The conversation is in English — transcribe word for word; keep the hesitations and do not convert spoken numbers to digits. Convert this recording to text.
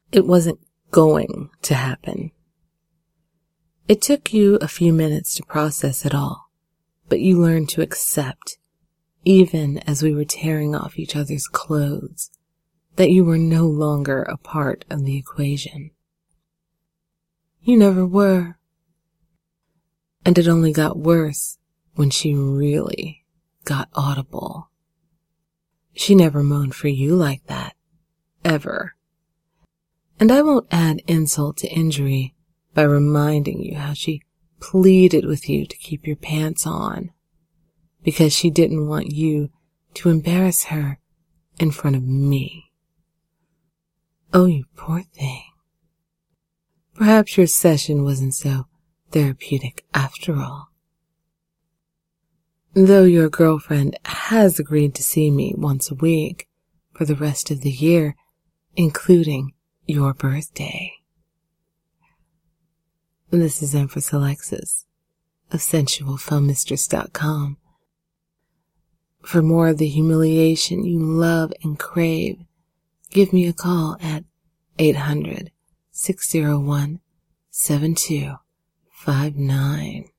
It wasn't going to happen. It took you a few minutes to process it all, but you learned to accept, even as we were tearing off each other's clothes, that you were no longer a part of the equation. You never were. And it only got worse when she really got audible. She never moaned for you like that, ever. And I won't add insult to injury by reminding you how she pleaded with you to keep your pants on, because she didn't want you to embarrass her in front of me. Oh, you poor thing. Perhaps your session wasn't so therapeutic after all. Though your girlfriend has agreed to see me once a week for the rest of the year, including your birthday. This is Empress Alexis of sensual film mistress dot com. For more of the humiliation you love and crave, give me a call at eight hundred, six oh one, seven two five nine.